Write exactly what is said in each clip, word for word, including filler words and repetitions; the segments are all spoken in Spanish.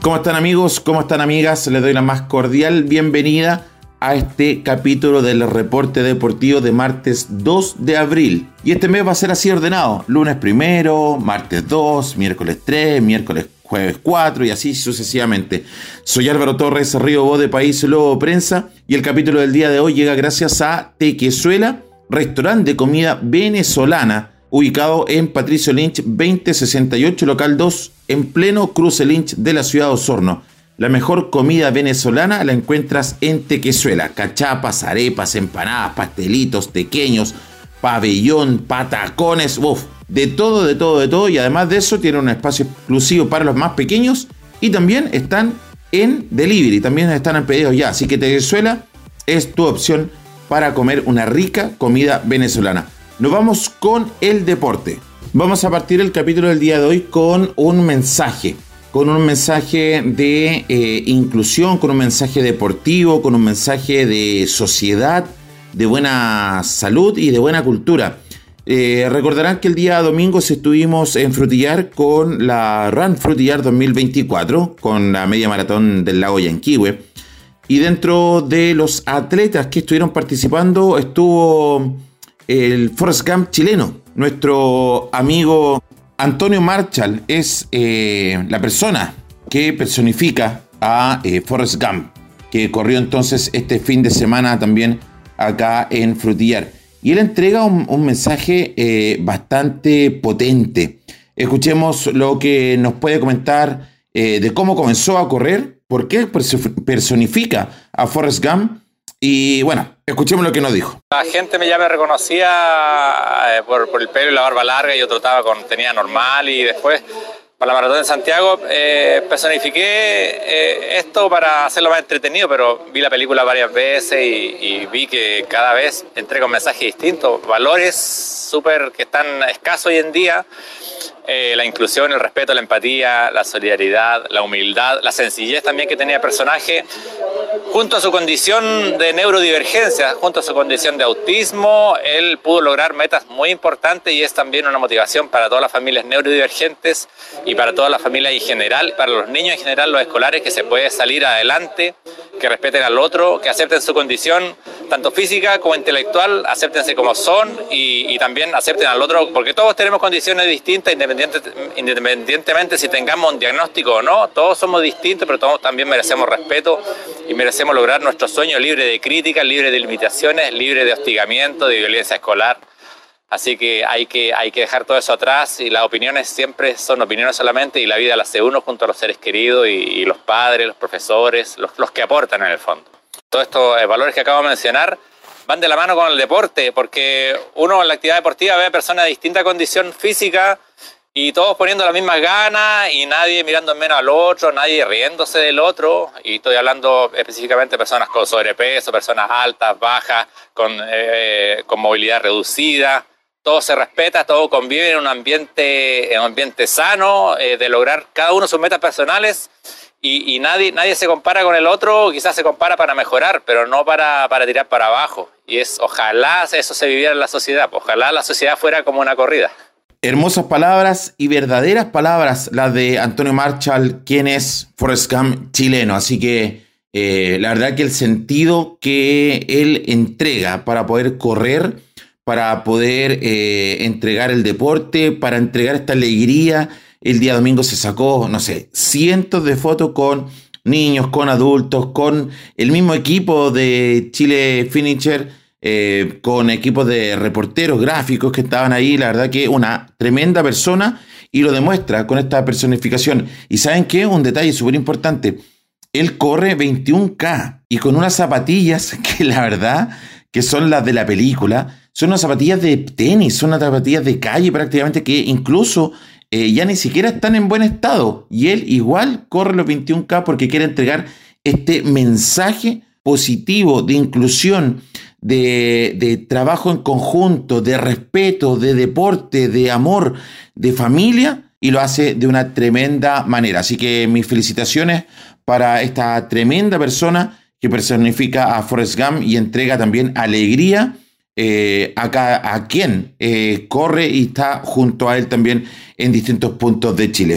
¿Cómo están amigos? ¿Cómo están amigas? Les doy la más cordial bienvenida a este capítulo del reporte deportivo de martes dos de abril. Y este mes va a ser así ordenado. Lunes primero, martes dos, miércoles tres, miércoles jueves cuatro y así sucesivamente. Soy Álvaro Torres, Río Voz de País Lobo Prensa, y el capítulo del día de hoy llega gracias a Tequezuela, restaurante de comida venezolana, ubicado en Patricio Lynch veinte sesenta y ocho, local dos, en pleno cruce Lynch de la ciudad de Osorno. La mejor comida venezolana la encuentras en Tequezuela. Cachapas, arepas, empanadas, pastelitos, tequeños, pabellón, patacones, uf, de todo, de todo, de todo. Y además de eso tiene un espacio exclusivo para los más pequeños y también están en delivery, también están en pedidos ya. Así que Tequezuela es tu opción para comer una rica comida venezolana. Nos vamos con el deporte. Vamos a partir el capítulo del día de hoy con un mensaje, con un mensaje de eh, inclusión, con un mensaje deportivo, con un mensaje de sociedad, de buena salud y de buena cultura. Eh, recordarán que el día domingo estuvimos en Frutillar con la Run Frutillar dos mil veinticuatro, con la media maratón del lago Yanquihue. Y dentro de los atletas que estuvieron participando estuvo el Forrest Gump chileno. Nuestro amigo Antonio Marchal es eh, la persona que personifica a eh, Forrest Gump, que corrió entonces este fin de semana también acá en Frutillar. Y él entrega un, un mensaje eh, bastante potente. Escuchemos lo que nos puede comentar eh, de cómo comenzó a correr, por qué personifica a Forrest Gump. Y bueno, escuchemos lo que nos dijo. La gente me ya me reconocía eh, por, por el pelo y la barba larga. Yo trotaba con tenía normal y después para la maratón de Santiago eh, personifiqué eh, esto para hacerlo más entretenido, pero vi la película varias veces y, y vi que cada vez entrega un mensaje distinto, valores súper que están escasos hoy en día. Eh, la inclusión, el respeto, la empatía, la solidaridad, la humildad, la sencillez también que tenía el personaje, junto a su condición de neurodivergencia, junto a su condición de autismo, él pudo lograr metas muy importantes y es también una motivación para todas las familias neurodivergentes y para todas las familias en general, para los niños en general, los escolares, que se puede salir adelante, que respeten al otro, que acepten su condición, tanto física como intelectual, acéptense como son y, y también acepten al otro, porque todos tenemos condiciones distintas, independiente, independientemente si tengamos un diagnóstico o no, todos somos distintos, pero todos también merecemos respeto y merecemos lograr nuestro sueño libre de críticas, libre de limitaciones, libre de hostigamiento, de violencia escolar. Así que hay que, hay que dejar todo eso atrás y las opiniones siempre son opiniones solamente y la vida la hace uno junto a los seres queridos y, y los padres, los profesores, los, los que aportan en el fondo. Todos estos eh, valores que acabo de mencionar van de la mano con el deporte, porque uno en la actividad deportiva ve a personas de distinta condición física y todos poniendo las mismas ganas y nadie mirando menos al otro, nadie riéndose del otro. Y estoy hablando específicamente de personas con sobrepeso, personas altas, bajas, con, eh, con movilidad reducida. Todo se respeta, todo convive en un ambiente, en un ambiente sano, eh, de lograr cada uno sus metas personales. Y, y nadie, nadie se compara con el otro, quizás se compara para mejorar, pero no para, para tirar para abajo. Y es, ojalá eso se viviera en la sociedad, ojalá la sociedad fuera como una corrida. Hermosas palabras y verdaderas palabras las de Antonio Marchal, quien es Forrest Gump chileno. Así que eh, la verdad que el sentido que él entrega para poder correr, para poder eh, entregar el deporte, para entregar esta alegría. El día domingo se sacó, no sé, cientos de fotos con niños, con adultos, con el mismo equipo de Chile Finisher, eh, con equipos de reporteros gráficos que estaban ahí. La verdad que una tremenda persona y lo demuestra con esta personificación. ¿Y saben qué? Un detalle súper importante. Él corre veintiún K y con unas zapatillas que la verdad que son las de la película. Son unas zapatillas de tenis, son unas zapatillas de calle prácticamente que incluso... Eh, ya ni siquiera están en buen estado y él igual corre los veintiún K porque quiere entregar este mensaje positivo de inclusión, de, de trabajo en conjunto, de respeto, de deporte, de amor, de familia, y lo hace de una tremenda manera. Así que mis felicitaciones para esta tremenda persona que personifica a Forrest Gump y entrega también alegría Eh, a, a quien eh, corre y está junto a él también en distintos puntos de Chile.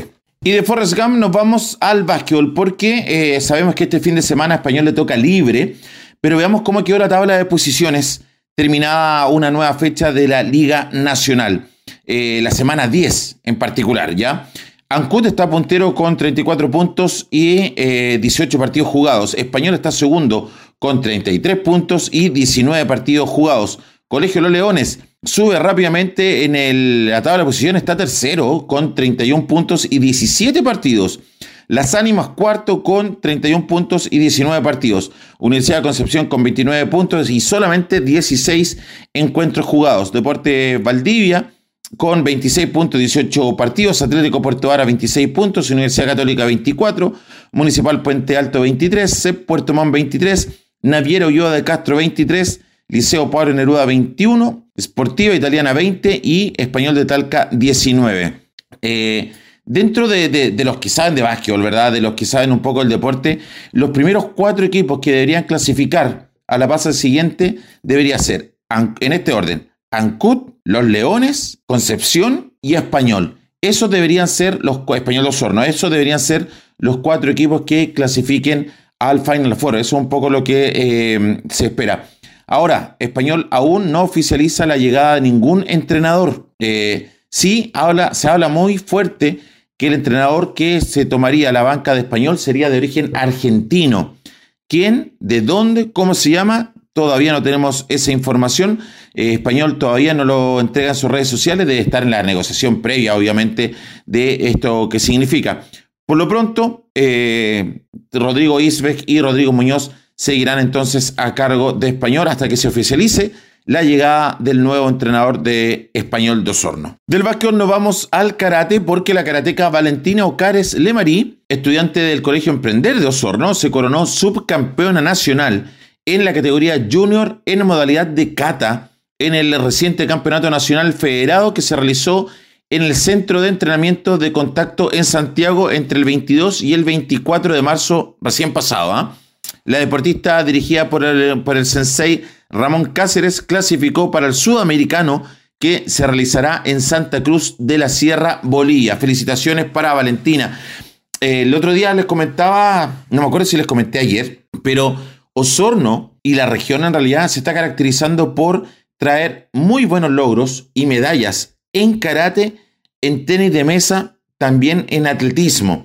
Y de Forrest Gump nos vamos al básquetbol porque eh, sabemos que este fin de semana a Español le toca libre, pero veamos cómo quedó la tabla de posiciones terminada una nueva fecha de la Liga Nacional, eh, la semana diez en particular, ¿ya? Ancud está puntero con treinta y cuatro puntos y eh, dieciocho partidos jugados. Español está segundo con treinta y tres puntos y diecinueve partidos jugados. Colegio Los Leones sube rápidamente en el, la tabla de posiciones, está tercero con treinta y uno puntos y diecisiete partidos. Las Ánimas cuarto con treinta y uno puntos y diecinueve partidos. Universidad de Concepción con veintinueve puntos y solamente dieciséis encuentros jugados. Deporte Valdivia con veintiséis puntos, dieciocho partidos. Atlético Puerto Vara veintiséis puntos. Universidad Católica veinticuatro. Municipal Puente Alto veintitrés. C E P Puerto Montt veintitrés. Naviera Ulloa de Castro veintitrés. Liceo Pablo Neruda veintiuno. Sportiva Italiana veinte. Y Español de Talca diecinueve. Eh... Dentro de, de, de los que saben de básquetbol, ¿verdad? De los que saben un poco del deporte, los primeros cuatro equipos que deberían clasificar a la fase siguiente debería ser, en este orden, Ancud, Los Leones, Concepción y Español. Esos deberían ser los Español de Osorno. Esos deberían ser los cuatro equipos que clasifiquen al Final Four. Eso es un poco lo que eh, se espera. Ahora, Español aún no oficializa la llegada de ningún entrenador. Eh, sí, habla, se habla muy fuerte que el entrenador que se tomaría la banca de Español sería de origen argentino. ¿Quién? ¿De dónde? ¿Cómo se llama? Todavía no tenemos esa información. Eh, Español todavía no lo entrega en sus redes sociales. Debe estar en la negociación previa, obviamente, de esto que significa. Por lo pronto, eh, Rodrigo Isbeck y Rodrigo Muñoz seguirán entonces a cargo de Español hasta que se oficialice la llegada del nuevo entrenador de Español de Osorno. Del básquetbol nos vamos al karate porque la karateca Valentina Ocares Lemarí, estudiante del Colegio Emprender de Osorno, se coronó subcampeona nacional en la categoría junior en modalidad de kata en el reciente campeonato nacional federado que se realizó en el Centro de Entrenamiento de Contacto en Santiago entre el veintidós y el veinticuatro de marzo recién pasado. ¿eh? La deportista dirigida por el, por el sensei Ramón Cáceres clasificó para el sudamericano que se realizará en Santa Cruz de la Sierra, Bolivia. Felicitaciones para Valentina. Eh, el otro día les comentaba, no me acuerdo si les comenté ayer, pero Osorno y la región en realidad se está caracterizando por traer muy buenos logros y medallas en karate, en tenis de mesa, también en atletismo.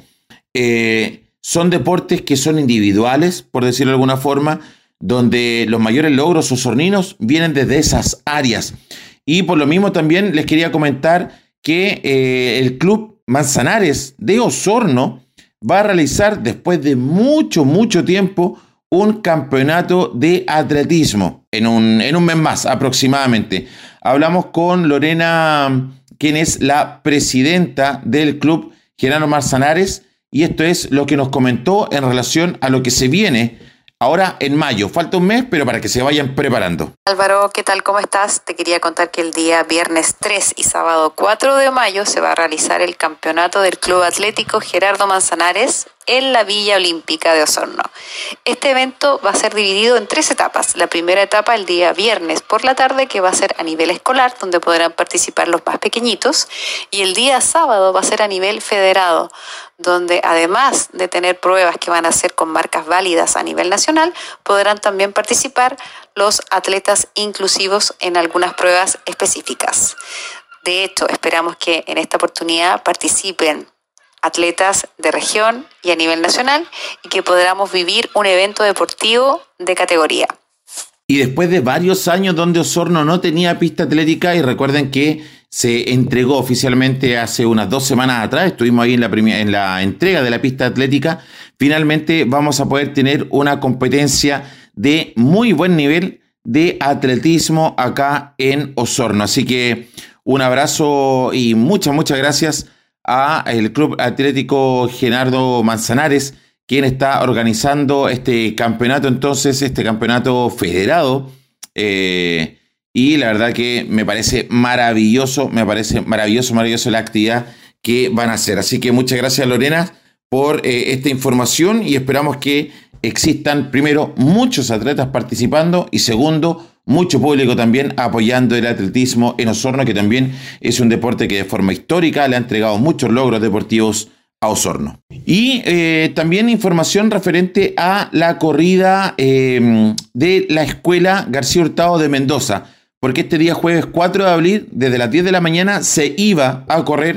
Eh, son deportes que son individuales, por decirlo de alguna forma, donde los mayores logros osorninos vienen desde esas áreas. Y por lo mismo también les quería comentar que eh, el Club Manzanares de Osorno va a realizar después de mucho, mucho tiempo un campeonato de atletismo en un, en un mes más aproximadamente. Hablamos con Lorena, quien es la presidenta del Club Genaro Manzanares, y esto es lo que nos comentó en relación a lo que se viene ahora en mayo. Falta un mes, pero para que se vayan preparando. Álvaro, ¿qué tal? ¿Cómo estás? Te quería contar que el día viernes tres y sábado cuatro de mayo se va a realizar el campeonato del Club Atlético Gerardo Manzanares en la Villa Olímpica de Osorno. Este evento va a ser dividido en tres etapas. La primera etapa el día viernes por la tarde, que va a ser a nivel escolar, donde podrán participar los más pequeñitos, y el día sábado va a ser a nivel federado, donde además de tener pruebas que van a ser con marcas válidas a nivel nacional, podrán también participar los atletas inclusivos en algunas pruebas específicas. De hecho, esperamos que en esta oportunidad participen atletas de región y a nivel nacional y que podamos vivir un evento deportivo de categoría. Y después de varios años donde Osorno no tenía pista atlética, y recuerden que se entregó oficialmente hace unas dos semanas atrás, estuvimos ahí en la, primera, en la entrega de la pista atlética, finalmente vamos a poder tener una competencia de muy buen nivel de atletismo acá en Osorno. Así que un abrazo y muchas, muchas gracias a el Club Atlético Gerardo Manzanares, quien está organizando este campeonato, entonces, este campeonato federado. Eh, y la verdad que me parece maravilloso, me parece maravilloso, maravilloso la actividad que van a hacer. Así que muchas gracias, Lorena, por eh, esta información, y esperamos que existan, primero, muchos atletas participando, y segundo, mucho público también apoyando el atletismo en Osorno, que también es un deporte que de forma histórica le ha entregado muchos logros deportivos a Osorno. Y eh, también información referente a la corrida eh, de la Escuela García Hurtado de Mendoza, porque este día jueves cuatro de abril, desde las diez de la mañana, se iba a correr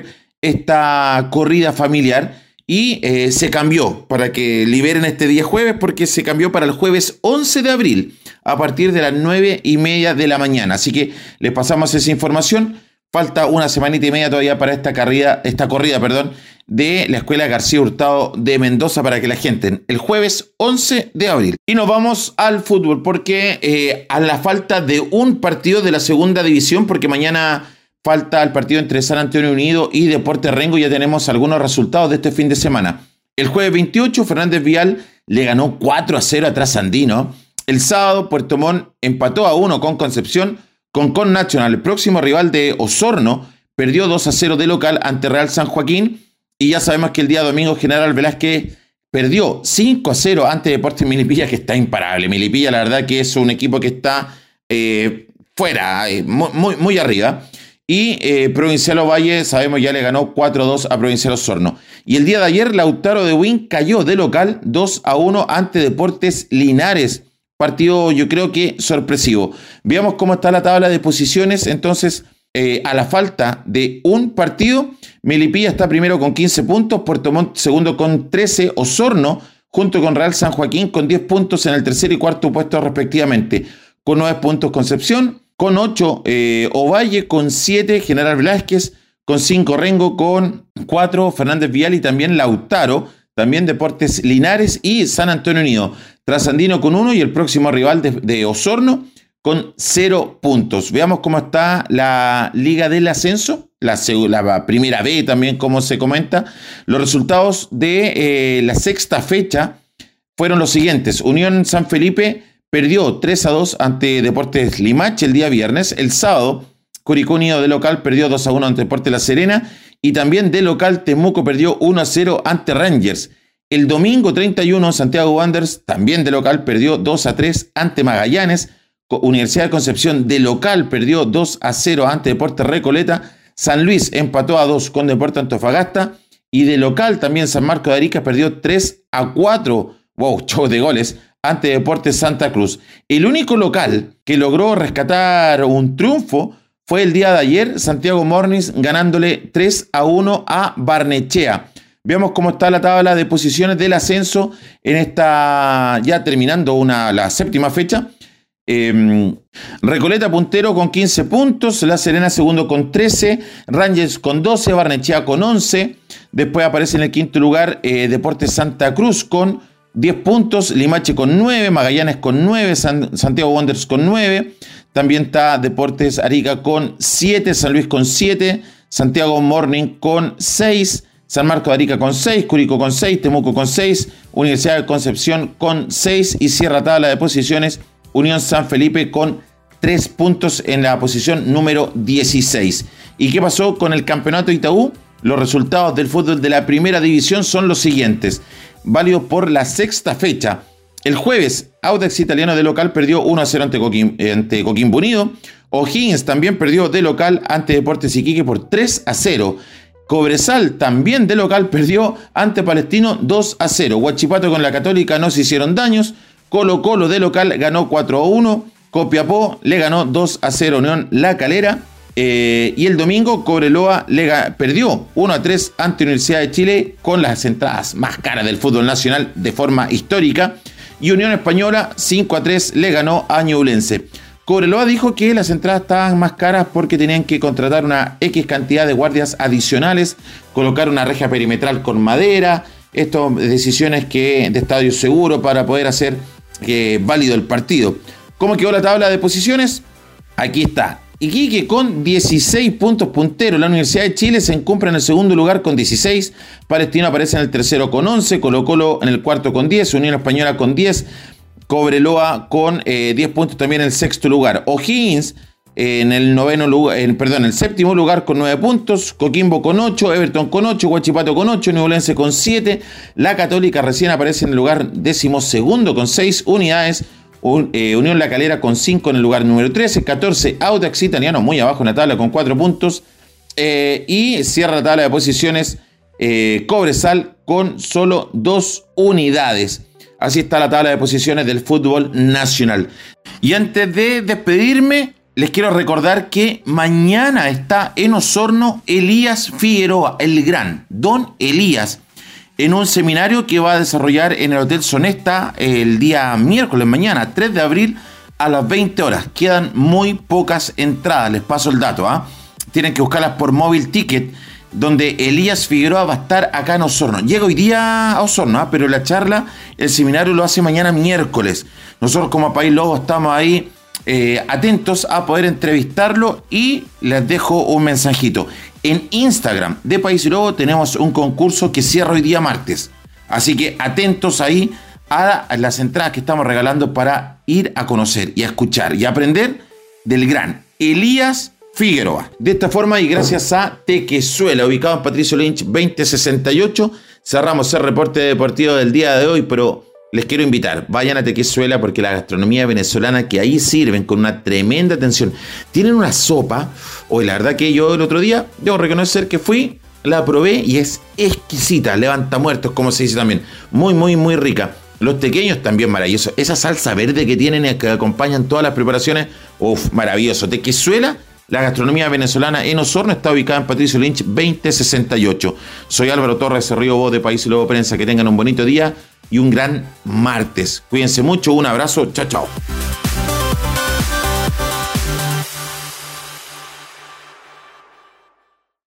esta corrida familiar y eh, se cambió para que liberen este día jueves, porque se cambió para el jueves once de abril a partir de las nueve y media de la mañana. Así que les pasamos esa información. Falta una semanita y media todavía para esta corrida, esta corrida, perdón, de la Escuela García Hurtado de Mendoza para que la gente, el jueves once de abril. Y nos vamos al fútbol porque eh, a la falta de un partido de la segunda división, porque mañana falta el partido entre San Antonio Unido y Deportes Rengo, ya tenemos algunos resultados de este fin de semana. El jueves veintiocho, Fernández Vial le ganó cuatro a cero a Trasandino. El sábado, Puerto Montt empató a uno con Concepción. Concón Nacional, el próximo rival de Osorno, perdió dos a cero de local ante Real San Joaquín. Y ya sabemos que el día domingo General Velázquez perdió cinco a cero ante Deportes Milipilla, que está imparable. Milipilla, la verdad que es un equipo que está eh, fuera, eh, muy, muy, muy arriba. Y eh, Provincial Ovalle, sabemos, ya le ganó cuatro a dos a Provincial Osorno. Y el día de ayer, Lautaro de Win cayó de local dos a uno ante Deportes Linares. Partido, yo creo que sorpresivo. Veamos cómo está la tabla de posiciones. Entonces, eh, a la falta de un partido, Melipilla está primero con quince puntos, Puerto Montt segundo con trece, Osorno junto con Real San Joaquín con diez puntos en el tercer y cuarto puesto respectivamente. Con nueve puntos Concepción, con ocho eh, Ovalle, con siete General Velázquez, con cinco Rengo, con cuatro Fernández Vial y también Lautaro, también Deportes Linares y San Antonio Unido. Trasandino con uno y el próximo rival de, de Osorno con cero puntos. Veamos cómo está la Liga del Ascenso, la, la primera B también, como se comenta. Los resultados de eh, la sexta fecha fueron los siguientes. Unión San Felipe perdió tres a dos ante Deportes Limache el día viernes. El sábado, Curicó Unido de local perdió dos a uno ante Deportes La Serena. Y también de local, Temuco perdió uno a cero ante Rangers. El domingo treinta y uno, Santiago Wanderers, también de local, perdió dos a tres ante Magallanes. Universidad de Concepción de local perdió dos a cero ante Deportes Recoleta. San Luis empató a dos con Deportes Antofagasta. Y de local también San Marcos de Arica perdió tres a cuatro. Wow, show de goles ante Deportes Santa Cruz. El único local que logró rescatar un triunfo fue el día de ayer, Santiago Morning ganándole tres a uno a Barnechea. Veamos cómo está la tabla de posiciones del ascenso en esta, ya terminando una, la séptima fecha. Eh, Recoleta puntero con quince puntos, La Serena segundo con trece, Rangers con doce, Barnechea con once. Después aparece en el quinto lugar eh, Deportes Santa Cruz con diez puntos, Limache con nueve, Magallanes con nueve, San, Santiago Wanderers con nueve. También está Deportes Arica con siete, San Luis con siete, Santiago Morning con seis, San Marcos de Arica con seis, Curicó con seis, Temuco con seis, Universidad de Concepción con seis y cierra tabla de posiciones Unión San Felipe con tres puntos en la posición número dieciséis. ¿Y qué pasó con el campeonato Itaú? Los resultados del fútbol de la primera división son los siguientes, válidos por la sexta fecha. El jueves, Audax Italiano de local perdió uno a cero ante, Coquim, ante Coquimbo Unido. O'Higgins también perdió de local ante Deportes Iquique por tres a cero. Cobresal también de local perdió ante Palestino dos a cero. Huachipato con la Católica no se hicieron daños. Colo Colo de local ganó cuatro a uno. Copiapó le ganó dos a cero Unión La Calera. Eh, y el domingo Cobreloa le perdió uno a tres ante Universidad de Chile con las entradas más caras del fútbol nacional de forma histórica. Y Unión Española cinco a tres le ganó a Ñublense. Cobreloa dijo que las entradas estaban más caras porque tenían que contratar una X cantidad de guardias adicionales, colocar una reja perimetral con madera, estas decisiones que de estadio seguro para poder hacer eh, válido el partido. ¿Cómo quedó la tabla de posiciones? Aquí está. Iquique con dieciséis puntos puntero. La Universidad de Chile se encuentra en el segundo lugar con dieciséis. Palestino aparece en el tercero con once. Colo Colo en el cuarto con diez. Unión Española con diez. Cobreloa con eh, diez puntos también en el sexto lugar. O'Higgins eh, en el noveno lugar, eh, perdón, en el séptimo lugar con nueve puntos. Coquimbo con ocho. Everton con ocho. Huachipato con ocho. Ñublense con siete. La Católica recién aparece en el lugar décimo segundo con seis unidades. Unión La Calera con cinco en el lugar número trece, catorce Audax Italiano muy abajo en la tabla con cuatro puntos eh, y cierra la tabla de posiciones eh, Cobresal con solo dos unidades. Así está la tabla de posiciones del fútbol nacional. Y antes de despedirme, les quiero recordar que mañana está en Osorno Elías Figueroa, el gran Don Elías, en un seminario que va a desarrollar en el Hotel Sonesta el día miércoles, mañana, tres de abril, a las veinte horas. Quedan muy pocas entradas, les paso el dato, ¿ah? ¿eh? Tienen que buscarlas por Móvil Ticket, donde Elías Figueroa va a estar acá en Osorno. Llega hoy día a Osorno, ¿eh? Pero la charla, el seminario lo hace mañana miércoles. Nosotros como País Lobo estamos ahí eh, atentos a poder entrevistarlo y les dejo un mensajito. En Instagram de País Lobo tenemos un concurso que cierra hoy día martes. Así que atentos ahí a las entradas que estamos regalando para ir a conocer y a escuchar y a aprender del gran Elías Figueroa. De esta forma y gracias a Tequezuela, ubicado en Patricio Lynch veinte sesenta y ocho, cerramos el reporte deportivo del día de hoy, pero les quiero invitar, vayan a Tequezuela porque la gastronomía venezolana que ahí sirven con una tremenda atención. Tienen una sopa, hoy la verdad que yo el otro día, debo reconocer que fui, la probé y es exquisita, levanta muertos como se dice también, muy muy muy rica. Los tequeños también maravillosos, esa salsa verde que tienen y que acompañan todas las preparaciones, uff, maravilloso. Tequezuela, la gastronomía venezolana en Osorno, está ubicada en Patricio Lynch veinte sesenta y ocho. Soy Álvaro Torres, Río Voz de País Lobo Prensa. Que tengan un bonito día y un gran martes. Cuídense mucho, un abrazo, chao chao.